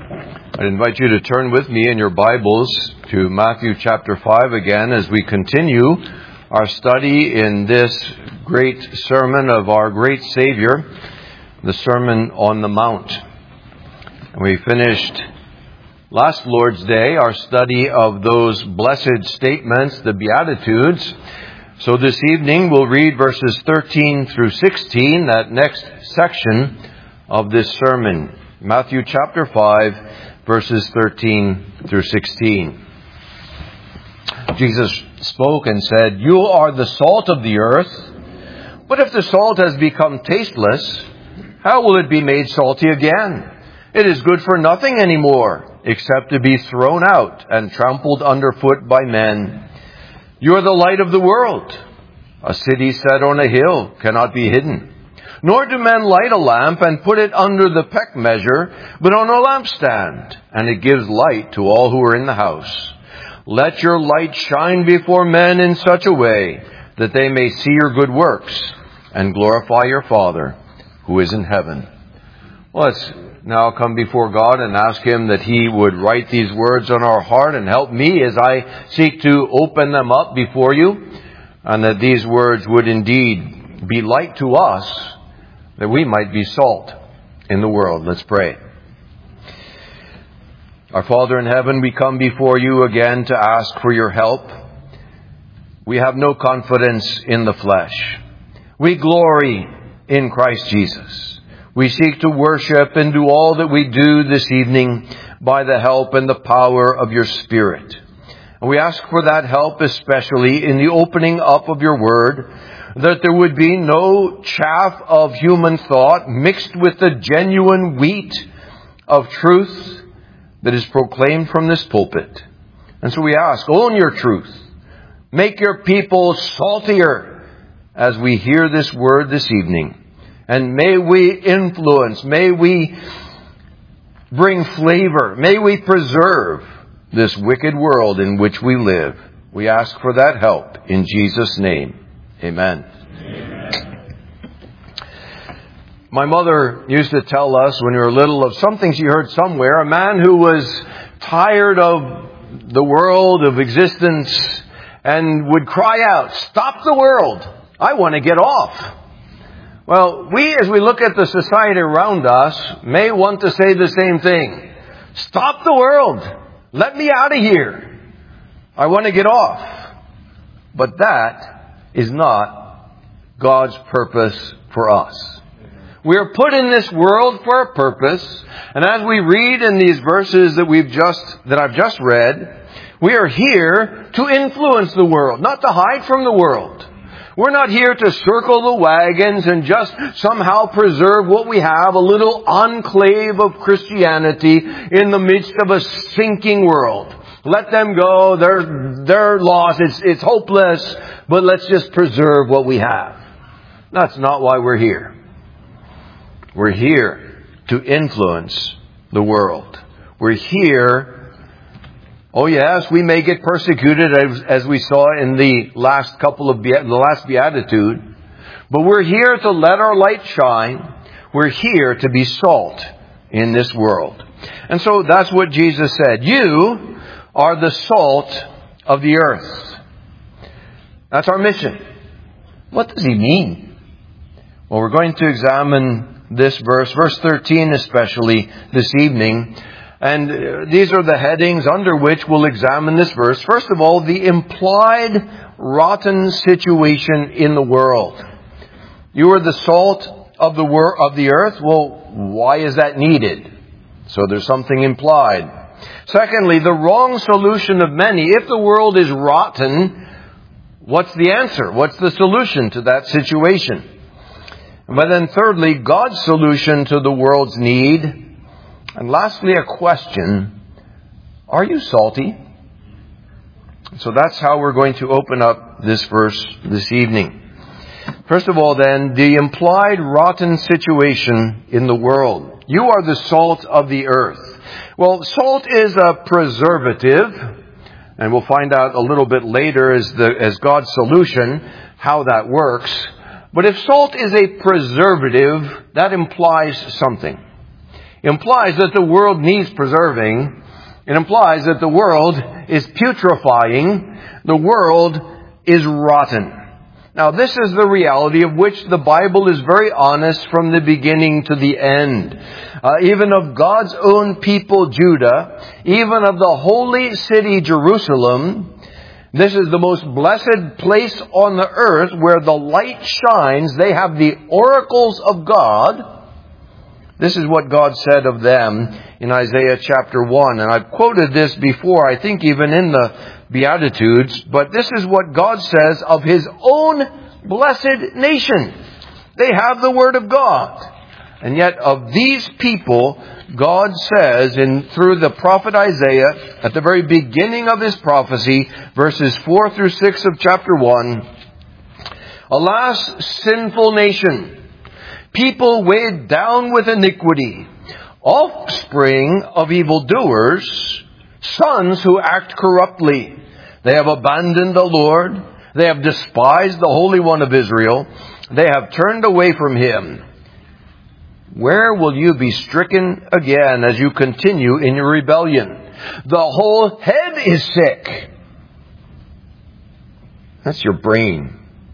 I invite you to turn with me in your Bibles to Matthew chapter 5 again as we continue our study in this great sermon of our great Savior, the Sermon on the Mount. And we finished last Lord's Day our study of those blessed statements, the Beatitudes. So this evening we'll read verses 13 through 16, that next section of this sermon. Matthew chapter 5, verses 13 through 16. Jesus spoke and said, "You are the salt of the earth. But if the salt has become tasteless, how will it be made salty again? It is good for nothing anymore, except to be thrown out and trampled underfoot by men. You are the light of the world. A city set on a hill cannot be hidden. Nor do men light a lamp and put it under the peck measure, but on a lampstand, and it gives light to all who are in the house. Let your light shine before men in such a way that they may see your good works and glorify your Father who is in heaven." Well, let's now come before God and ask Him that He would write these words on our heart and help me as I seek to open them up before you, and that these words would indeed be light to us, that we might be salt in the world. Let's pray. Our Father in heaven, we come before you again to ask for your help. We have no confidence in the flesh. We glory in Christ Jesus. We seek to worship and do all that we do this evening by the help and the power of your Spirit. And we ask for that help especially in the opening up of your word, that there would be no chaff of human thought mixed with the genuine wheat of truth that is proclaimed from this pulpit. And so we ask, own your truth. Make your people saltier as we hear this word this evening. And may we influence, may we bring flavor, may we preserve this wicked world in which we live. We ask for that help in Jesus' name. Amen. Amen. My mother used to tell us when we were little of something she heard somewhere. A man who was tired of the world, of existence, and would cry out, "Stop the world! I want to get off." Well, we, as we look at the society around us, may want to say the same thing. Stop the world! Let me out of here! I want to get off. But that is not God's purpose for us. We are put in this world for a purpose, and as we read in these verses that I've just read, we are here to influence the world, not to hide from the world. We're not here to circle the wagons and just somehow preserve what we have, a little enclave of Christianity in the midst of a sinking world. Let them go. They're lost. It's hopeless. But let's just preserve what we have. That's not why we're here. We're here to influence the world. We're here. Oh yes, we may get persecuted as we saw in the last beatitude. But we're here to let our light shine. We're here to be salt in this world. And so that's what Jesus said. You are the salt of the earth. That's our mission. What does he mean? Well, we're going to examine this verse 13 especially, this evening. And these are the headings under which we'll examine this verse. First of all, the implied rotten situation in the world. You are the salt of the earth. Well, why is that needed? So there's something implied. Secondly, the wrong solution of many. If the world is rotten, what's the answer? What's the solution to that situation? But then thirdly, God's solution to the world's need. And lastly, a question. Are you salty? So that's how we're going to open up this verse this evening. First of all then, the implied rotten situation in the world. You are the salt of the earth. Well, salt is a preservative, and we'll find out a little bit later as God's solution how that works. But if salt is a preservative, that implies something. implies that the world needs preserving. It implies that the world is putrefying. The world is rotten. Now, this is the reality of which the Bible is very honest from the beginning to the end. Even of God's own people, Judah, even of the holy city, Jerusalem, this is the most blessed place on the earth where the light shines. They have the oracles of God. This is what God said of them in Isaiah chapter 1. And I've quoted this before, I think even in the Beatitudes, but this is what God says of His own blessed nation. They have the Word of God. And yet of these people, God says through the prophet Isaiah, at the very beginning of his prophecy, verses 4 through 6 of chapter 1, "Alas, sinful nation, people weighed down with iniquity, offspring of evildoers, sons who act corruptly. They have abandoned the Lord. They have despised the Holy One of Israel. They have turned away from Him. Where will you be stricken again as you continue in your rebellion? The whole head is sick." That's your brain.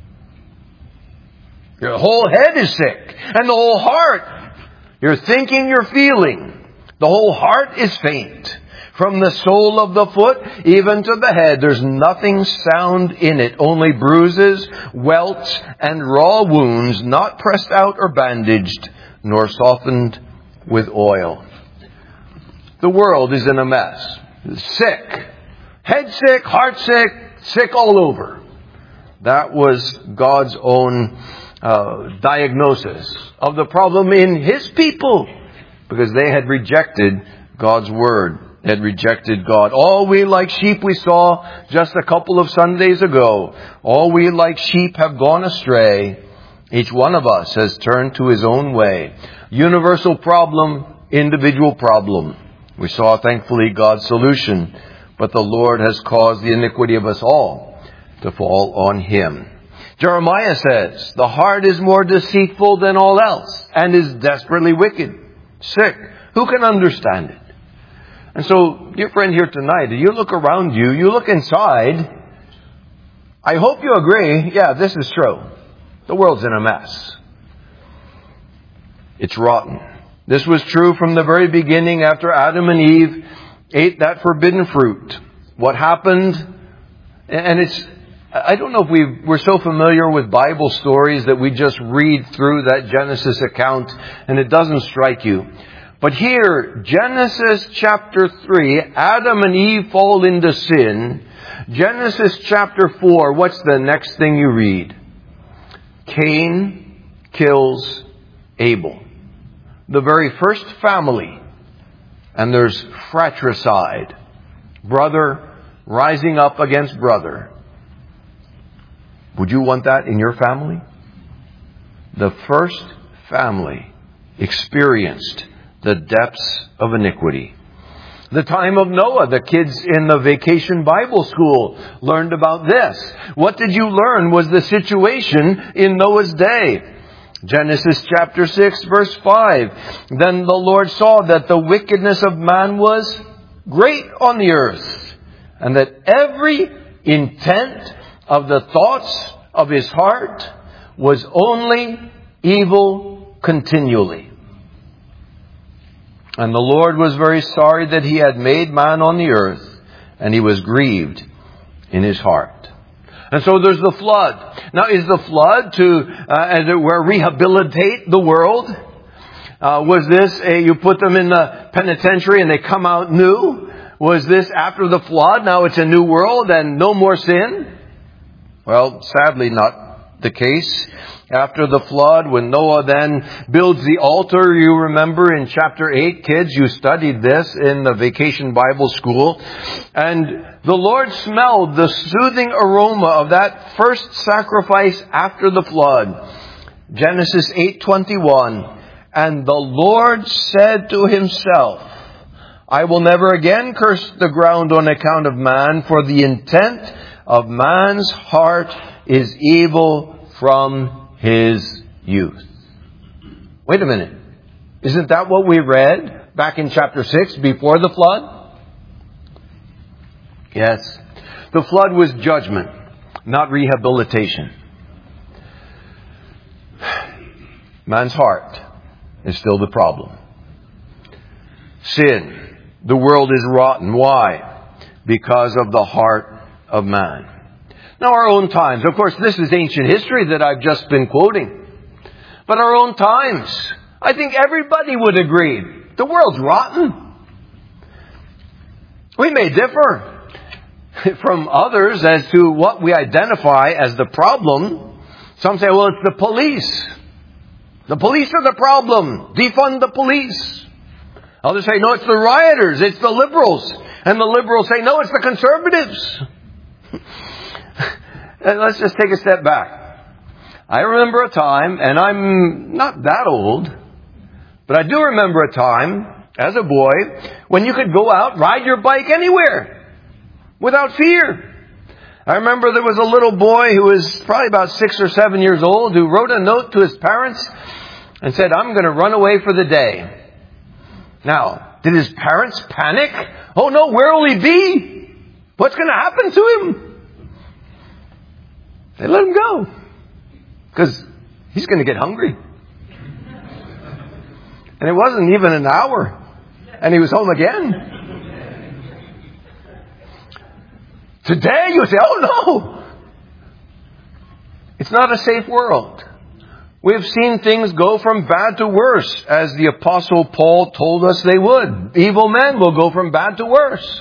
Your whole head is sick. And the whole heart. You're thinking, you're feeling. The whole heart is faint. From the sole of the foot even to the head, there's nothing sound in it. Only bruises, welts, and raw wounds, not pressed out or bandaged, nor softened with oil. The world is in a mess. Sick. Head sick, heart sick, sick all over. That was God's own diagnosis of the problem in His people, because they had rejected God's Word. They had rejected God. All we like sheep, we saw just a couple of Sundays ago. All we like sheep have gone astray. Each one of us has turned to his own way. Universal problem, individual problem. We saw, thankfully, God's solution. But the Lord has caused the iniquity of us all to fall on Him. Jeremiah says, "The heart is more deceitful than all else and is desperately wicked." Sick. Who can understand it? And so, dear friend here tonight, you look around you, you look inside. I hope you agree, yeah, this is true. The world's in a mess. It's rotten. This was true from the very beginning after Adam and Eve ate that forbidden fruit. What happened, and I don't know if we're so familiar with Bible stories that we just read through that Genesis account and it doesn't strike you. But here, Genesis chapter 3, Adam and Eve fall into sin. Genesis chapter 4, what's the next thing you read? Cain kills Abel. The very first family. And there's fratricide. Brother rising up against brother. Would you want that in your family? The first family experienced the depths of iniquity. The time of Noah, the kids in the vacation Bible school learned about this. What did you learn was the situation in Noah's day? Genesis chapter 6 verse 5. "Then the Lord saw that the wickedness of man was great on the earth, and that every intent of the thoughts of his heart was only evil continually. And the Lord was very sorry that He had made man on the earth, and He was grieved in His heart." And so there's the flood. Now, is the flood to, as it were, rehabilitate the world? Was this you put them in the penitentiary and they come out new? Was this after the flood? Now it's a new world and no more sin? Well, sadly not the case. After the flood, when Noah then builds the altar, you remember in chapter 8, kids, you studied this in the vacation Bible school. And the Lord smelled the soothing aroma of that first sacrifice after the flood. Genesis 8:21. "And the Lord said to Himself, I will never again curse the ground on account of man, for the intent of man's heart is evil from his youth." Wait a minute. Isn't that what we read back in chapter 6 before the flood? Yes. The flood was judgment, not rehabilitation. Man's heart is still the problem. Sin. The world is rotten. Why? Because of the heart of man. Now our own times. Of course, this is ancient history that I've just been quoting. But our own times, I think everybody would agree. The world's rotten. We may differ from others as to what we identify as the problem. Some say, well, it's the police. The police are the problem. Defund the police. Others say, no, it's the rioters. It's the liberals. And the liberals say, no, it's the conservatives. And let's just take a step back. I remember a time, and I'm not that old, but I do remember a time as a boy when you could go out, ride your bike anywhere without fear. I remember there was a little boy who was probably about 6 or 7 years old who wrote a note to his parents and said, I'm going to run away for the day. Now, did his parents panic? Oh no, where will he be? What's going to happen to him? They let him go. Because he's going to get hungry. And it wasn't even an hour. And he was home again. Today you say, oh no. It's not a safe world. We've seen things go from bad to worse, as the Apostle Paul told us they would. Evil men will go from bad to worse.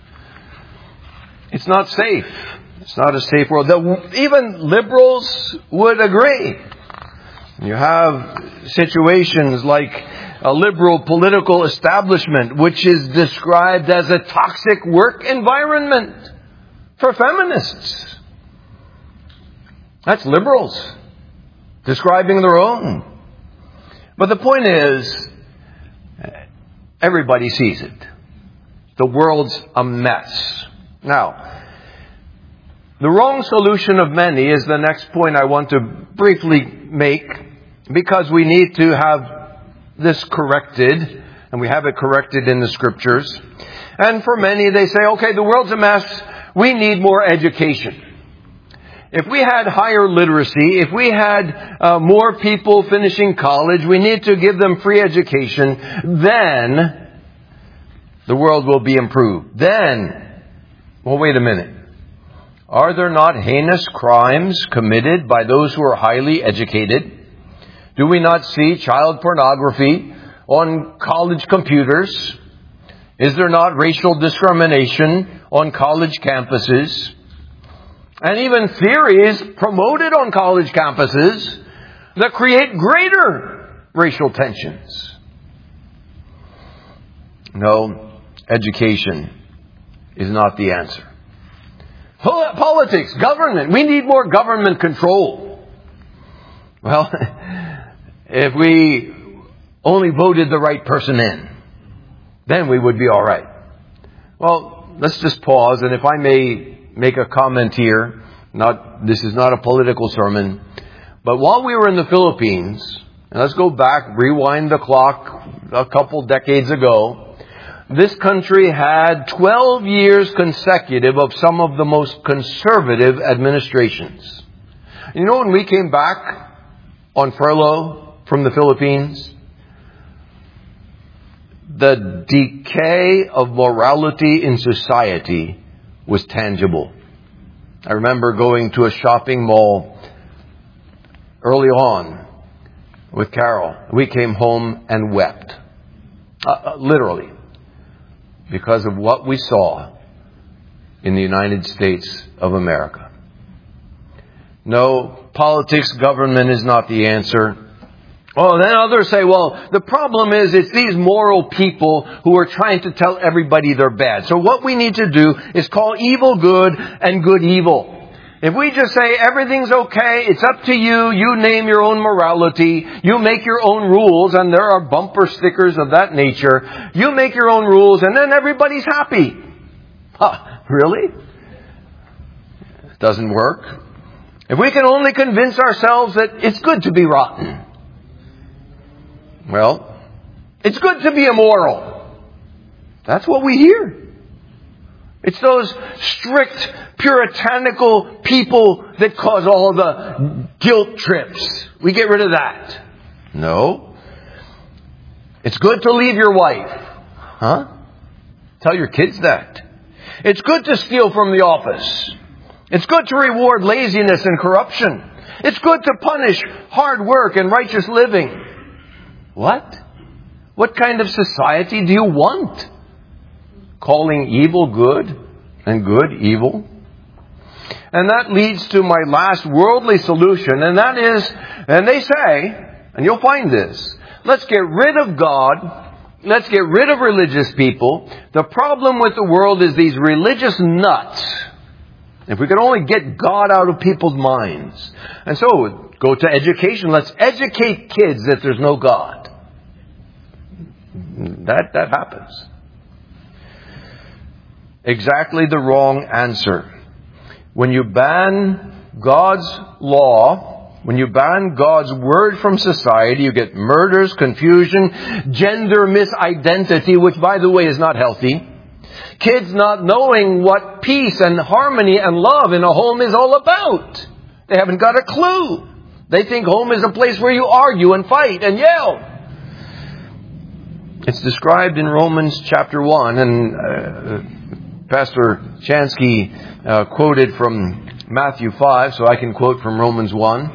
It's not safe. It's not a safe world. Even liberals would agree. You have situations like a liberal political establishment, which is described as a toxic work environment for feminists. That's liberals describing their own. But the point is, everybody sees it. The world's a mess. Now, the wrong solution of many is the next point I want to briefly make, because we need to have this corrected, and we have it corrected in the Scriptures. And for many, they say, okay, the world's a mess, we need more education. If we had higher literacy, if we had more people finishing college, we need to give them free education, then the world will be improved. Then, well, wait a minute. Are there not heinous crimes committed by those who are highly educated? Do we not see child pornography on college computers? Is there not racial discrimination on college campuses? And even theories promoted on college campuses that create greater racial tensions. No, education is not the answer. Politics, government. We need more government control. Well, if we only voted the right person in, then we would be all right. Well, let's just pause, and if I may make a comment here, this is not a political sermon, but while we were in the Philippines, and let's go back, rewind the clock a couple decades ago, this country had 12 years consecutive of some of the most conservative administrations. You know, when we came back on furlough from the Philippines, the decay of morality in society was tangible. I remember going to a shopping mall early on with Carol. We came home and wept. Literally. Because of what we saw in the United States of America. No, politics, government is not the answer. Oh, then others say, well, the problem is it's these moral people who are trying to tell everybody they're bad. So what we need to do is call evil good and good evil. If we just say everything's okay, it's up to you, you name your own morality, you make your own rules, and there are bumper stickers of that nature, you make your own rules, and then everybody's happy. Really? It doesn't work. If we can only convince ourselves that it's good to be rotten, well, It's good to be immoral. That's what we hear. It's those strict, puritanical people that cause all the guilt trips. We get rid of that. No. It's good to leave your wife. Huh? Tell your kids that. It's good to steal from the office. It's good to reward laziness and corruption. It's good to punish hard work and righteous living. What? What kind of society do you want? Calling evil good and good evil? And that leads to my last worldly solution, and that is, and they say, and you'll find this, let's get rid of God, let's get rid of religious people. The problem with the world is these religious nuts. If we could only get God out of people's minds. And so, go to education. Let's educate kids that there's no God. That happens. Exactly the wrong answer. When you ban God's law, when you ban God's word from society, you get murders, confusion, gender misidentity, which, by the way, is not healthy. Kids not knowing what peace and harmony and love in a home is all about. They haven't got a clue. They think home is a place where you argue and fight and yell. It's described in Romans chapter 1, and Pastor Chansky quoted from Matthew 5, so I can quote from Romans 1.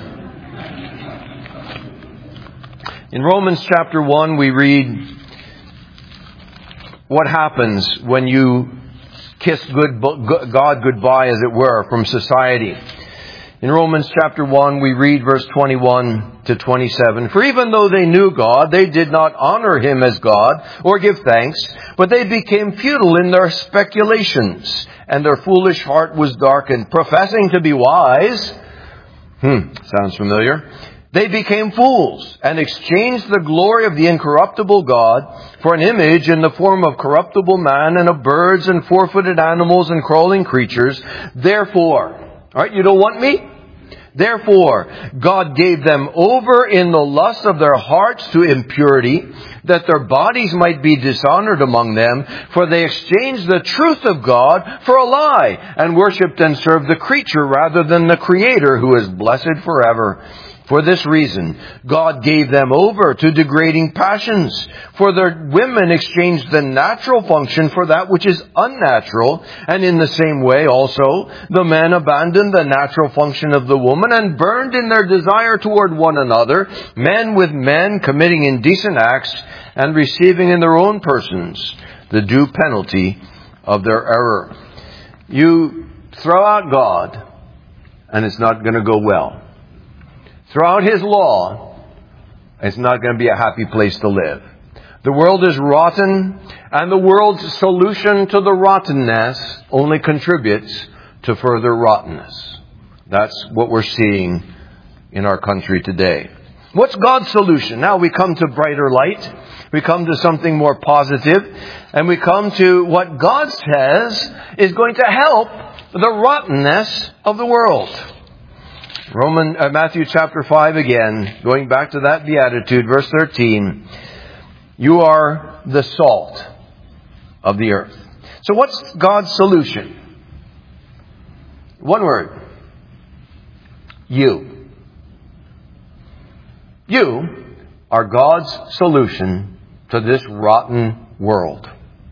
In Romans chapter 1, we read what happens when you kiss God goodbye, as it were, from society. In Romans chapter 1, we read verse 21 to 27. For even though they knew God, they did not honor Him as God or give thanks, but they became futile in their speculations, and their foolish heart was darkened. Professing to be wise, sounds familiar, they became fools and exchanged the glory of the incorruptible God for an image in the form of corruptible man and of birds and four-footed animals and crawling creatures. Therefore, all right, you don't want me? Therefore, God gave them over in the lust of their hearts to impurity, that their bodies might be dishonored among them. For they exchanged the truth of God for a lie, and worshipped and served the creature rather than the Creator, who is blessed forever. For this reason, God gave them over to degrading passions. For their women exchanged the natural function for that which is unnatural. And in the same way also, the men abandoned the natural function of the woman and burned in their desire toward one another, men with men committing indecent acts and receiving in their own persons the due penalty of their error. You throw out God, and it's not going to go well. Throw out His law, it's not going to be a happy place to live. The world is rotten, and the world's solution to the rottenness only contributes to further rottenness. That's what we're seeing in our country today. What's God's solution? Now we come to brighter light. We come to something more positive, and we come to what God says is going to help the rottenness of the world. Matthew chapter 5 again, going back to that beatitude, verse 13. You are the salt of the earth. So what's God's solution? One word. You. You are God's solution to this rotten world.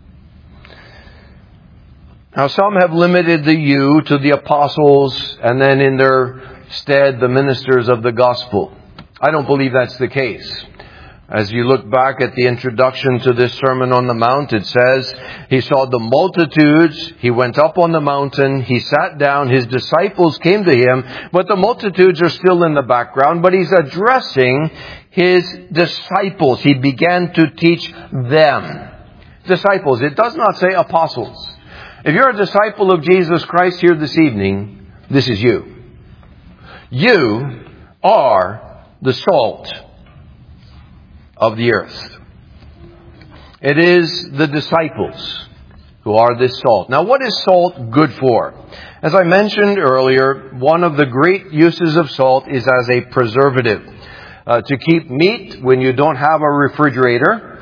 Now some have limited the you to the apostles, and then in their stead the ministers of the gospel. I don't believe that's the case. As you look back at the introduction to this Sermon on the Mount, it says, He saw the multitudes, He went up on the mountain, He sat down, His disciples came to Him, but the multitudes are still in the background, but He's addressing His disciples. He began to teach them. Disciples, it does not say apostles. If you're a disciple of Jesus Christ here this evening, this is you. You are the salt of the earth. It is the disciples who are this salt. Now, what is salt good for? As I mentioned earlier, one of the great uses of salt is as a preservative. To keep meat when you don't have a refrigerator,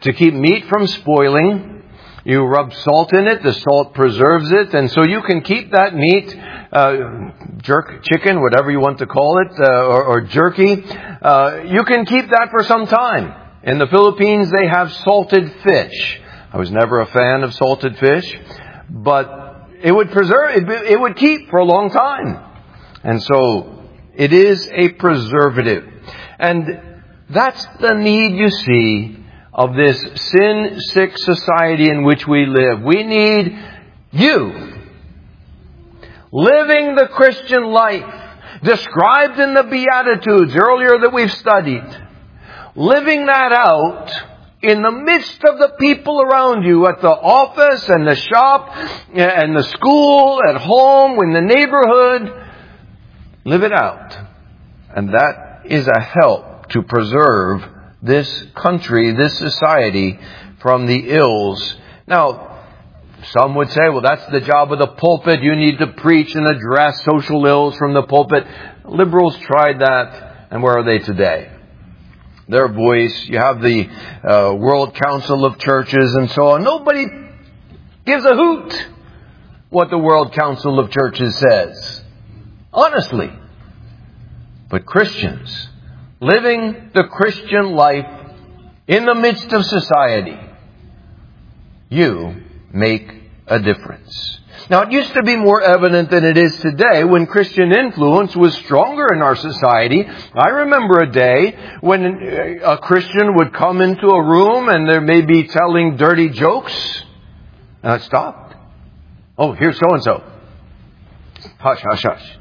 to keep meat from spoiling. You rub salt in it, the salt preserves it, and so you can keep that meat, jerk chicken, whatever you want to call it, or jerky, you can keep that for some time. In the Philippines, they have salted fish. I was never a fan of salted fish, but it would it would keep for a long time. And so, it is a preservative. And that's the need, you see, of this sin-sick society in which we live. We need you living the Christian life described in the Beatitudes earlier that we've studied. Living that out in the midst of the people around you, at the office and the shop and the school, at home, in the neighborhood. Live it out. And that is a help to preserve this country, this society, from the ills. Now, some would say, well, that's the job of the pulpit. You need to preach and address social ills from the pulpit. Liberals tried that, and where are they today? Their voice, you have the World Council of Churches and so on. Nobody gives a hoot what the World Council of Churches says. Honestly. But Christians, living the Christian life in the midst of society, you make a difference. Now, it used to be more evident than it is today when Christian influence was stronger in our society. I remember a day when a Christian would come into a room and there may be telling dirty jokes. And it stopped. Oh, here's so-and-so. Hush, hush, hush.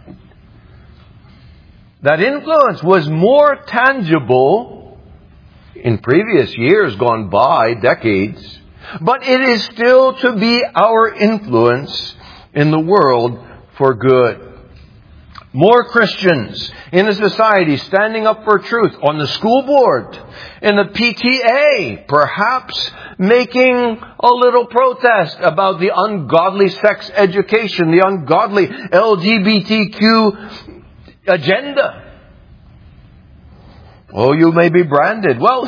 That influence was more tangible in previous years gone by, decades. But it is still to be our influence in the world for good. More Christians in a society standing up for truth on the school board, in the PTA, perhaps making a little protest about the ungodly sex education, the ungodly LGBTQ agenda. Oh, you may be branded. Well,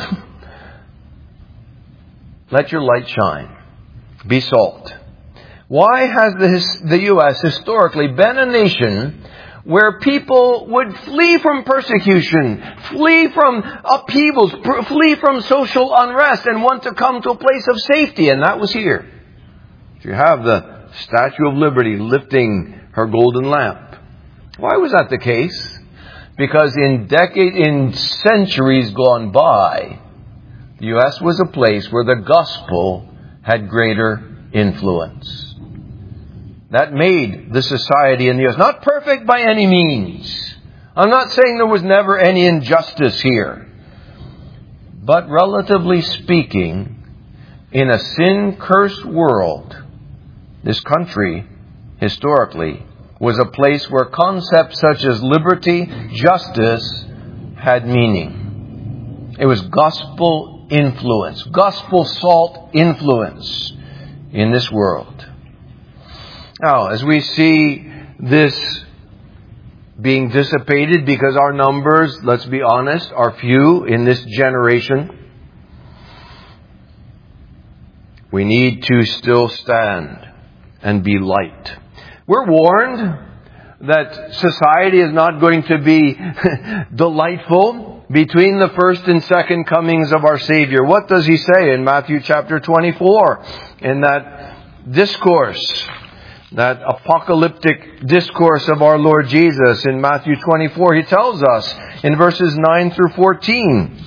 let your light shine. Be salt. Why has the U.S. historically been a nation where people would flee from persecution, flee from upheavals, flee from social unrest, and want to come to a place of safety? And that was here. You have the Statue of Liberty lifting her golden lamp. Why was that the case? Because in centuries gone by, the U.S. was a place where the gospel had greater influence. That made the society in the U.S. not perfect by any means. I'm not saying there was never any injustice here. But relatively speaking, in a sin-cursed world, this country, historically, was a place where concepts such as liberty, justice, had meaning. It was gospel influence, gospel salt influence in this world. Now, as we see this being dissipated because our numbers, let's be honest, are few in this generation, we need to still stand and be light. We're warned that society is not going to be delightful between the first and second comings of our Savior. What does He say in Matthew chapter 24? In that discourse, that apocalyptic discourse of our Lord Jesus in Matthew 24, He tells us in verses 9 through 14,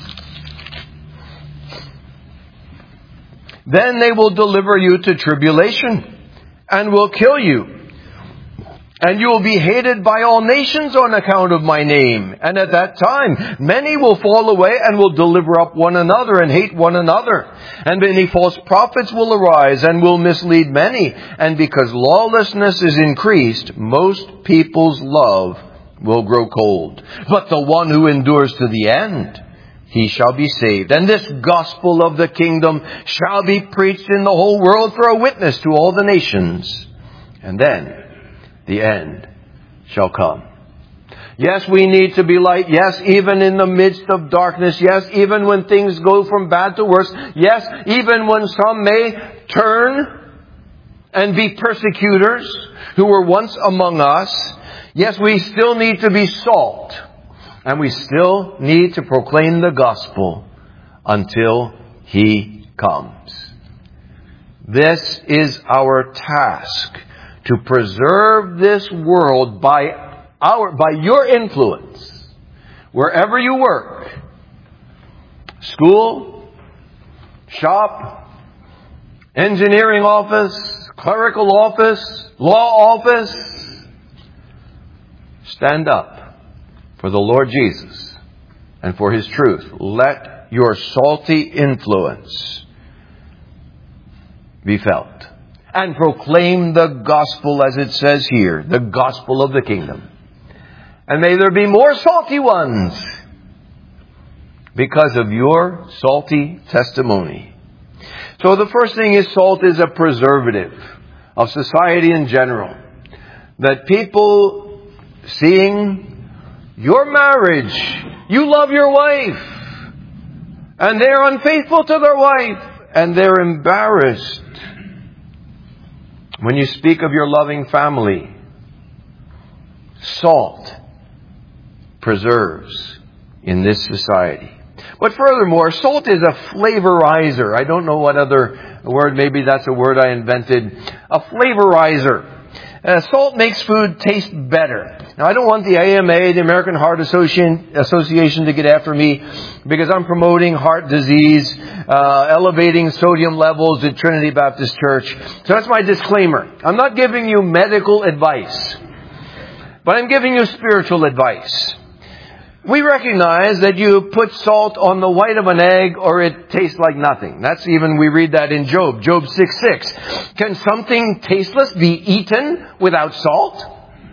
"Then they will deliver you to tribulation and will kill you. And you will be hated by all nations on account of my name. And at that time, many will fall away and will deliver up one another and hate one another. And many false prophets will arise and will mislead many. And because lawlessness is increased, most people's love will grow cold. But the one who endures to the end, he shall be saved. And this gospel of the kingdom shall be preached in the whole world for a witness to all the nations. And then the end shall come." Yes, we need to be light. Yes, even in the midst of darkness. Yes, even when things go from bad to worse. Yes, even when some may turn and be persecutors who were once among us. Yes, we still need to be salt. And we still need to proclaim the gospel until He comes. This is our task, to preserve this world by your influence, wherever you work, school, shop, engineering office, clerical office, law office. Stand up for the Lord Jesus and for His truth. Let your salty influence be felt. And proclaim the gospel, as it says here, the gospel of the kingdom. And may there be more salty ones because of your salty testimony. So the first thing is, salt is a preservative of society in general. That people seeing your marriage, you love your wife, and they're unfaithful to their wife, and they're embarrassed when you speak of your loving family. Salt preserves in this society. But furthermore, salt is a flavorizer. I don't know what other word, maybe that's a word I invented. A flavorizer. Salt makes food taste better. Now, I don't want the AMA, the American Heart Association, to get after me because I'm promoting heart disease, elevating sodium levels at Trinity Baptist Church. So that's my disclaimer. I'm not giving you medical advice, but I'm giving you spiritual advice. We recognize that you put salt on the white of an egg or it tastes like nothing. We read that in Job 6:6. Can something tasteless be eaten without salt?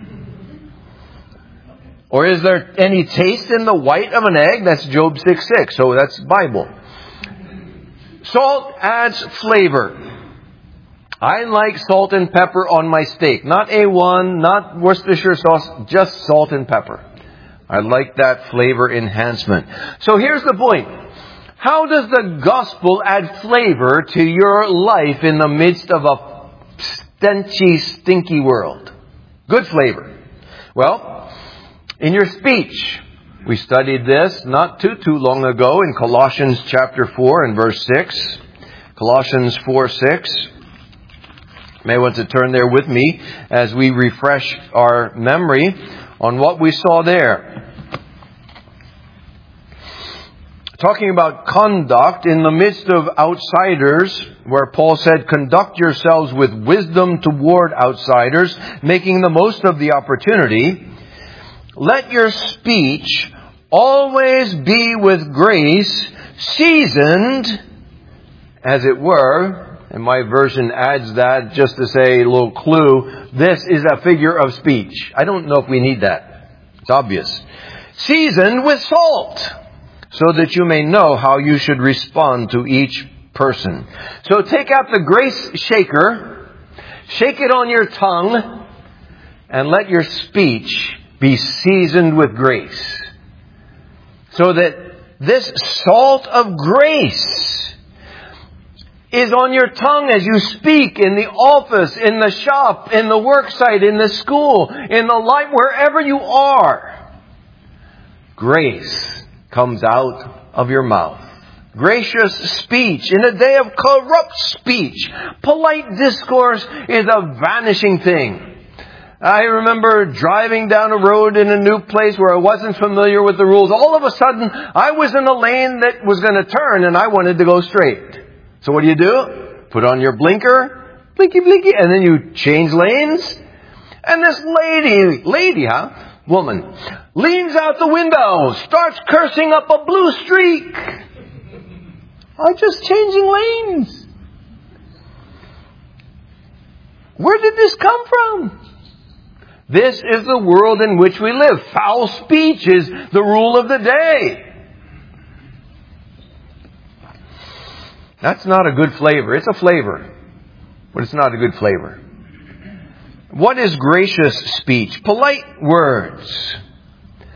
Or is there any taste in the white of an egg? That's Job 6:6. So that's Bible. Salt adds flavor. I like salt and pepper on my steak. Not A1, not Worcestershire sauce, just salt and pepper. I like that flavor enhancement. So here's the point. How does the gospel add flavor to your life in the midst of a stenchy, stinky world? Good flavor. Well, in your speech. We studied this not too long ago in Colossians chapter 4 and verse 6. Colossians 4:6. You may want to turn there with me as we refresh our memory on what we saw there. Talking about conduct in the midst of outsiders, where Paul said, conduct yourselves with wisdom toward outsiders, making the most of the opportunity. Let your speech always be with grace, seasoned, as it were, and my version adds that just to say a little clue, this is a figure of speech. I don't know if we need that. It's obvious. Seasoned with salt, so that you may know how you should respond to each person. So take out the grace shaker, shake it on your tongue, and let your speech be seasoned with grace. So that this salt of grace is on your tongue as you speak in the office, in the shop, in the work site, in the school, in the life, wherever you are. Grace comes out of your mouth. Gracious speech in a day of corrupt speech. Polite discourse is a vanishing thing. I remember driving down a road in a new place where I wasn't familiar with the rules. All of a sudden, I was in a lane that was going to turn and I wanted to go straight. So what do? Put on your blinker, blinky, blinky, and then you change lanes. And this woman, leans out the window, starts cursing up a blue streak. I'm just changing lanes. Where did this come from? This is the world in which we live. Foul speech is the rule of the day. That's not a good flavor. It's a flavor, but it's not a good flavor. What is gracious speech? Polite words.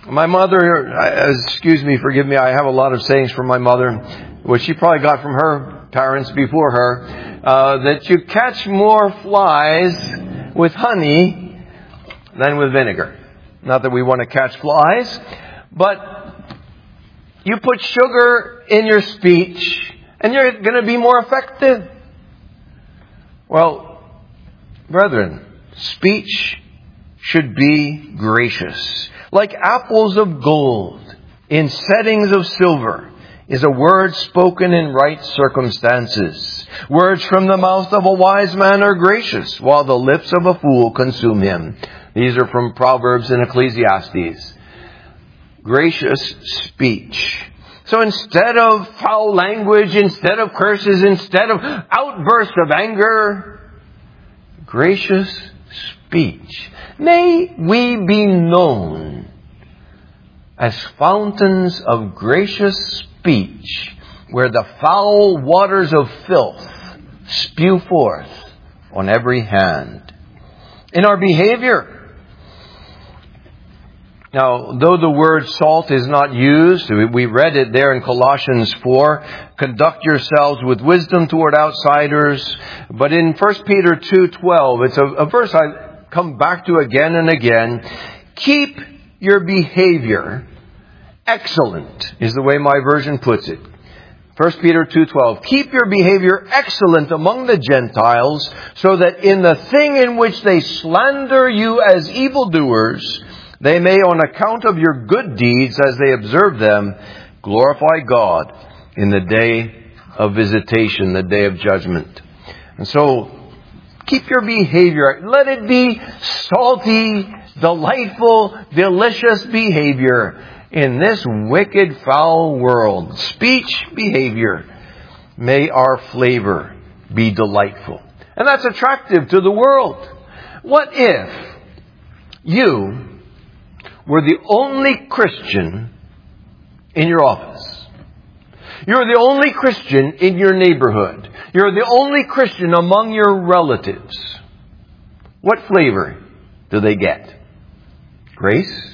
My mother, excuse me, forgive me, I have a lot of sayings from my mother, which she probably got from her parents before her, that you catch more flies with honey than with vinegar. Not that we want to catch flies, but you put sugar in your speech and you're going to be more effective. Well, brethren, speech should be gracious. Like apples of gold in settings of silver is a word spoken in right circumstances. Words from the mouth of a wise man are gracious, while the lips of a fool consume him. These are from Proverbs and Ecclesiastes. Gracious speech. So instead of foul language, instead of curses, instead of outbursts of anger, gracious speech. May we be known as fountains of gracious speech, where the foul waters of filth spew forth on every hand. In our behavior. Now, though the word salt is not used, we read it there in Colossians 4, conduct yourselves with wisdom toward outsiders. But in 1 Peter 2:12, it's a verse I come back to again and again. Keep your behavior excellent, is the way my version puts it. 1 Peter 2:12, keep your behavior excellent among the Gentiles, so that in the thing in which they slander you as evildoers, they may, on account of your good deeds as they observe them, glorify God in the day of visitation, the day of judgment. And so, keep your behavior. Let it be salty, delightful, delicious behavior in this wicked, foul world. Speech, behavior. May our flavor be delightful. And that's attractive to the world. What if you were the only Christian in your office? You're the only Christian in your neighborhood. You're the only Christian among your relatives. What flavor do they get? Grace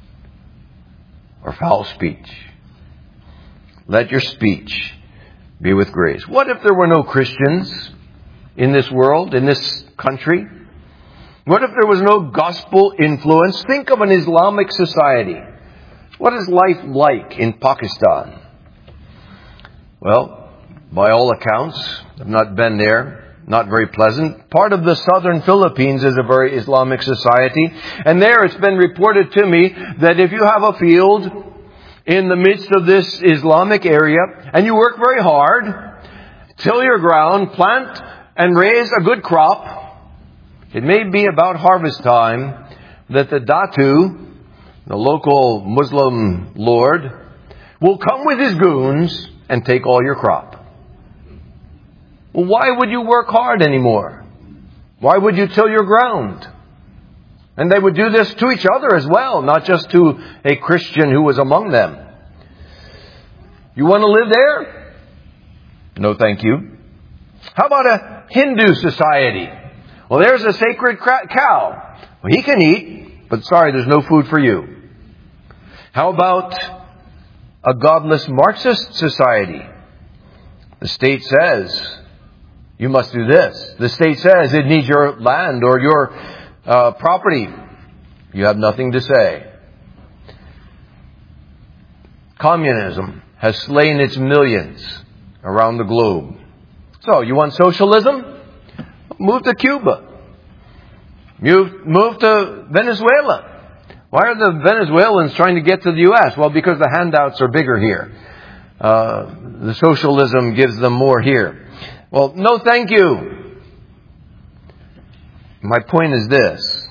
or foul speech? Let your speech be with grace. What if there were no Christians in this world, in this country? What if there was no gospel influence? Think of an Islamic society. What is life like in Pakistan? Well, by all accounts, I've not been there, not very pleasant. Part of the southern Philippines is a very Islamic society. And there it's been reported to me that if you have a field in the midst of this Islamic area and you work very hard, till your ground, plant and raise a good crop, it may be about harvest time that the Datu, the local Muslim lord, will come with his goons and take all your crop. Well, why would you work hard anymore? Why would you till your ground? And they would do this to each other as well, not just to a Christian who was among them. You want to live there? No, thank you. How about a Hindu society? Well, there's a sacred cow. Well, he can eat, but sorry, there's no food for you. How about a godless Marxist society? The state says, you must do this. The state says it needs your land or your property. You have nothing to say. Communism has slain its millions around the globe. So, you want socialism? Move to Cuba. Move to Venezuela. Why are the Venezuelans trying to get to the U.S.? Well, because the handouts are bigger here. The socialism gives them more here. Well, no thank you. My point is this.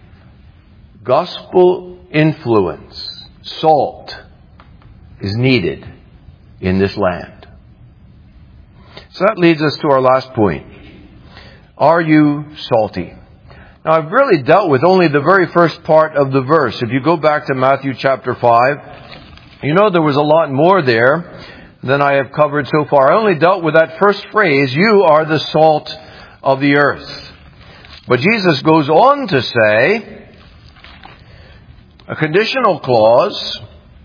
Gospel influence, salt, is needed in this land. So that leads us to our last point. Are you salty? Now, I've really dealt with only the very first part of the verse. If you go back to Matthew chapter 5, you know there was a lot more there than I have covered so far. I only dealt with that first phrase, you are the salt of the earth. But Jesus goes on to say, a conditional clause.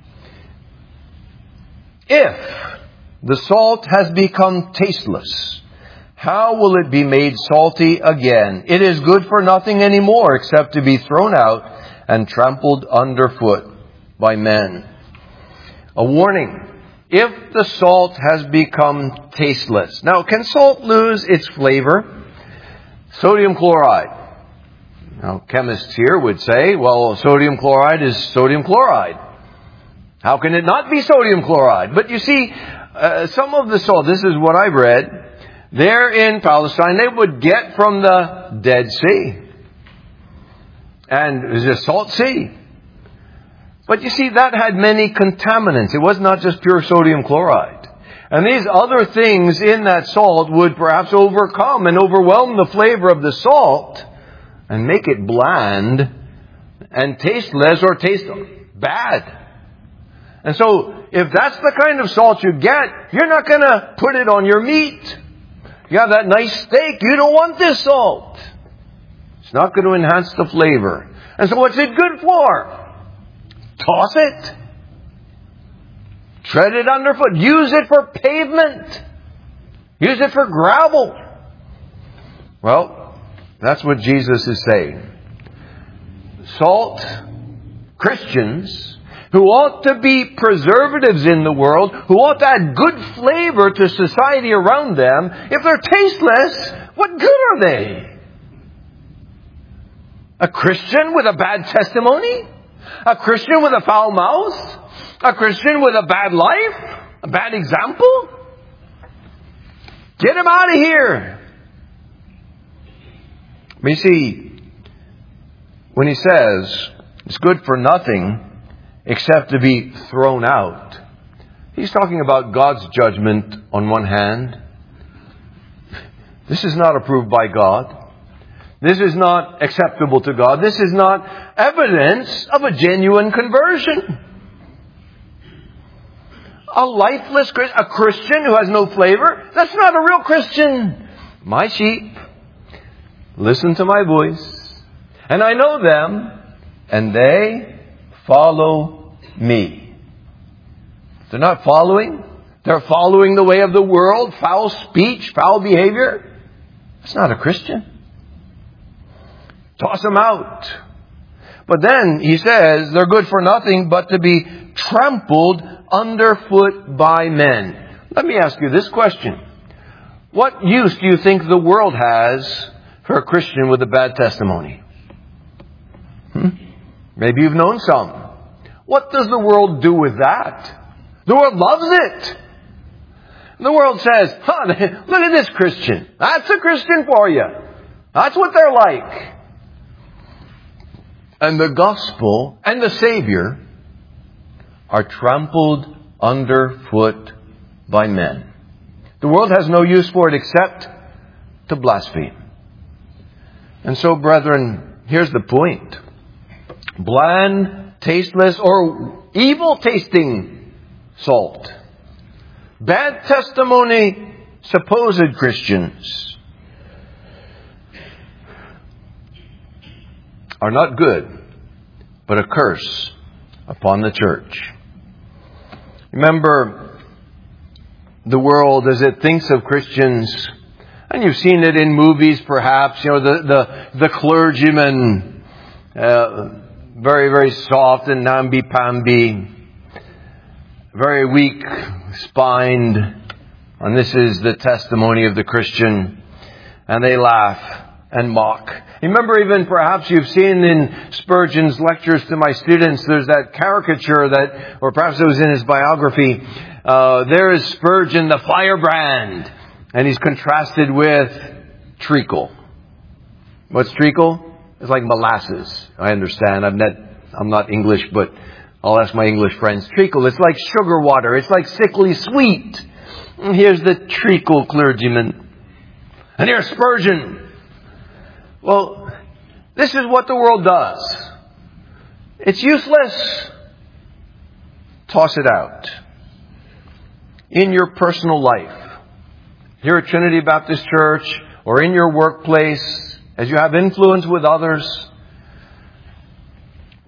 If the salt has become tasteless, how will it be made salty again? It is good for nothing anymore except to be thrown out and trampled underfoot by men. A warning. If the salt has become tasteless. Now, can salt lose its flavor? Sodium chloride. Now, chemists here would say, well, sodium chloride is sodium chloride. How can it not be sodium chloride? But you see, some of the salt, this is what I've read, there in Palestine, they would get from the Dead Sea. And it was a salt sea. But you see, that had many contaminants. It was not just pure sodium chloride. And these other things in that salt would perhaps overcome and overwhelm the flavor of the salt and make it bland and tasteless or taste bad. And so, if that's the kind of salt you get, you're not going to put it on your meat. You have that nice steak, you don't want this salt. It's not going to enhance the flavor. And so what's it good for? Toss it. Tread it underfoot. Use it for pavement. Use it for gravel. Well, that's what Jesus is saying. Salt, Christians, who ought to be preservatives in the world, who ought to add good flavor to society around them, if they're tasteless, what good are they? A Christian with a bad testimony? A Christian with a foul mouth? A Christian with a bad life? A bad example? Get him out of here! But you see, when he says it's good for nothing except to be thrown out, he's talking about God's judgment on one hand. This is not approved by God. This is not acceptable to God. This is not evidence of a genuine conversion. A lifeless Christian, a Christian who has no flavor, that's not a real Christian. My sheep listen to my voice, and I know them, and they follow me. They're not following. They're following the way of the world, foul speech, foul behavior. That's not a Christian. Toss them out. But then he says they're good for nothing but to be trampled underfoot by men. Let me ask you this question. What use do you think the world has for a Christian with a bad testimony? Maybe you've known some. What does the world do with that? The world loves it. The world says, look at this Christian. That's a Christian for you. That's what they're like. And the gospel and the Savior are trampled underfoot by men. The world has no use for it except to blaspheme. And so, brethren, here's the point. Bland, tasteless, or evil-tasting salt. Bad testimony, supposed Christians are not good, but a curse upon the church. Remember, the world, as it thinks of Christians, and you've seen it in movies perhaps, the clergyman, very, very soft and namby-pamby, very weak-spined, and this is the testimony of the Christian, and they laugh and mock. Remember, even perhaps you've seen in Spurgeon's lectures to my students, there's that caricature that, or perhaps it was in his biography, there is Spurgeon, the firebrand, and he's contrasted with treacle. What's treacle? It's like molasses. I understand. I'm not English, but I'll ask my English friends. Treacle, it's like sugar water. It's like sickly sweet. And here's the treacle clergyman. And here's Spurgeon. Well, this is what the world does. It's useless. Toss it out. In your personal life, here at Trinity Baptist Church, or in your workplace, as you have influence with others,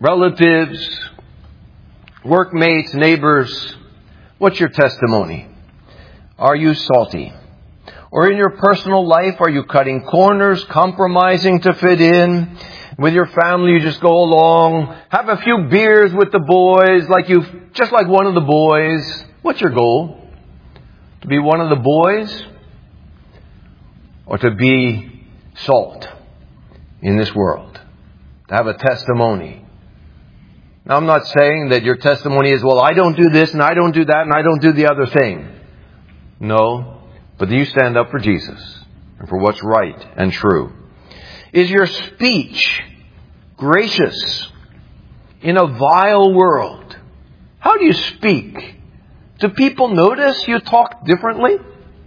relatives, workmates, neighbors. What's your testimony? Are you salty? Or in your personal life, are you cutting corners, compromising to fit in? With your family, you just go along, have a few beers with the boys, just like one of the boys. What's your goal? To be one of the boys? Or to be salt in this world? To have a testimony? Now, I'm not saying that your testimony is, well, I don't do this and I don't do that and I don't do the other thing. No, but you stand up for Jesus and for what's right and true. Is your speech gracious in a vile world? How do you speak? Do people notice you talk differently?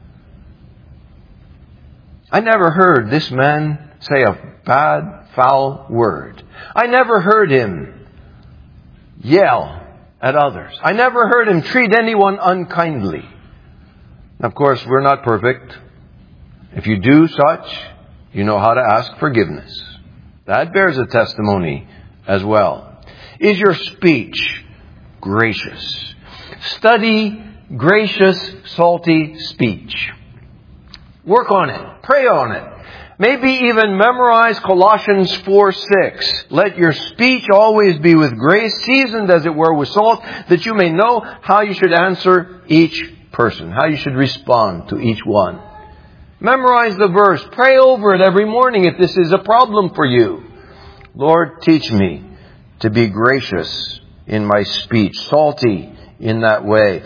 I never heard this man say a bad, foul word. I never heard him yell at others. I never heard him treat anyone unkindly. Of course, we're not perfect. If you do such, you know how to ask forgiveness. That bears a testimony as well. Is your speech gracious? Study gracious, salty speech. Work on it. Pray on it. Maybe even memorize Colossians 4:6. Let your speech always be with grace, seasoned as it were with salt, that you may know how you should answer each person, how you should respond to each one. Memorize the verse. Pray over it every morning if this is a problem for you. Lord, teach me to be gracious in my speech, salty in that way.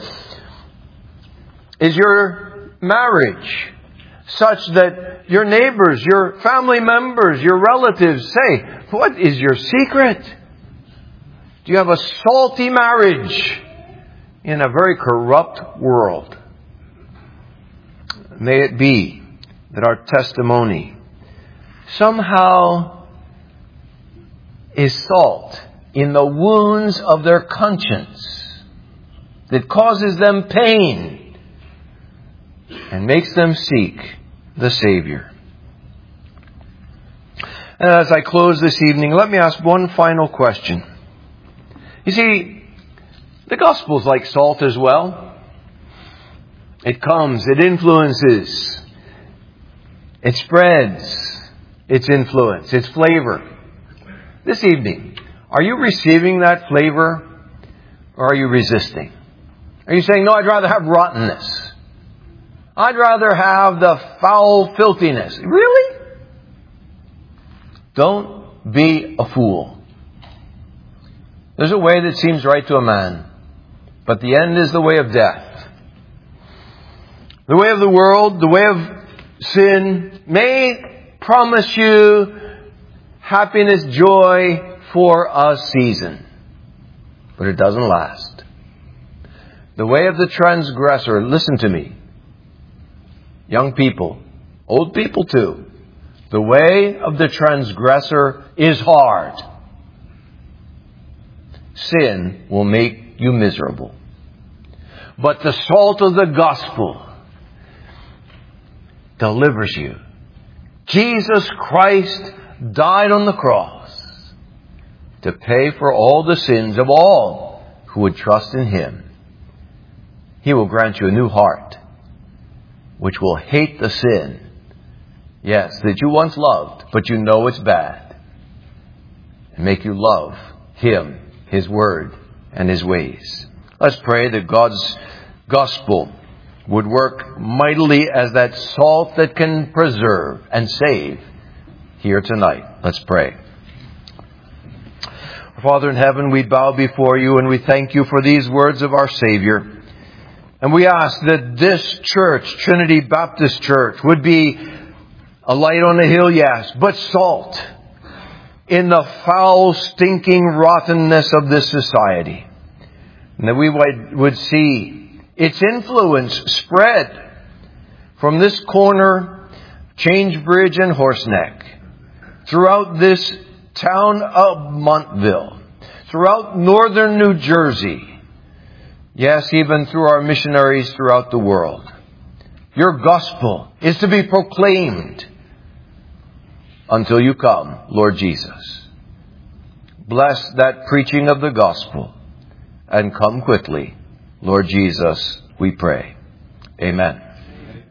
Is your marriage such that your neighbors, your family members, your relatives say, what is your secret? Do you have a salty marriage in a very corrupt world? May it be that our testimony somehow is salt in the wounds of their conscience that causes them pain and makes them seek the Savior. And as I close this evening, let me ask one final question. You see, the gospel's like salt as well. It comes, it influences, it spreads its influence, its flavor. This evening, are you receiving that flavor or are you resisting? Are you saying, no, I'd rather have rottenness. I'd rather have the foul filthiness. Really? Don't be a fool. There's a way that seems right to a man, but the end is the way of death. The way of the world, the way of sin may promise you happiness, joy for a season, but it doesn't last. The way of the transgressor, listen to me, young people, old people too, the way of the transgressor is hard. Sin will make you miserable. But the salt of the gospel delivers you. Jesus Christ died on the cross to pay for all the sins of all who would trust in Him. He will grant you a new heart, which will hate the sin, yes, that you once loved, but you know it's bad, and make you love Him, His Word, and His ways. Let's pray that God's gospel would work mightily as that salt that can preserve and save here tonight. Let's pray. Father in heaven, we bow before you and we thank you for these words of our Savior. And we ask that this church, Trinity Baptist Church, would be a light on a hill, yes, but salt in the foul, stinking rottenness of this society. And that we would see its influence spread from this corner, Changebridge and Horseneck, throughout this town of Montville, throughout northern New Jersey, yes, even through our missionaries throughout the world. Your gospel is to be proclaimed until you come, Lord Jesus. bless that preaching of the gospel. And come quickly, Lord Jesus, we pray. Amen.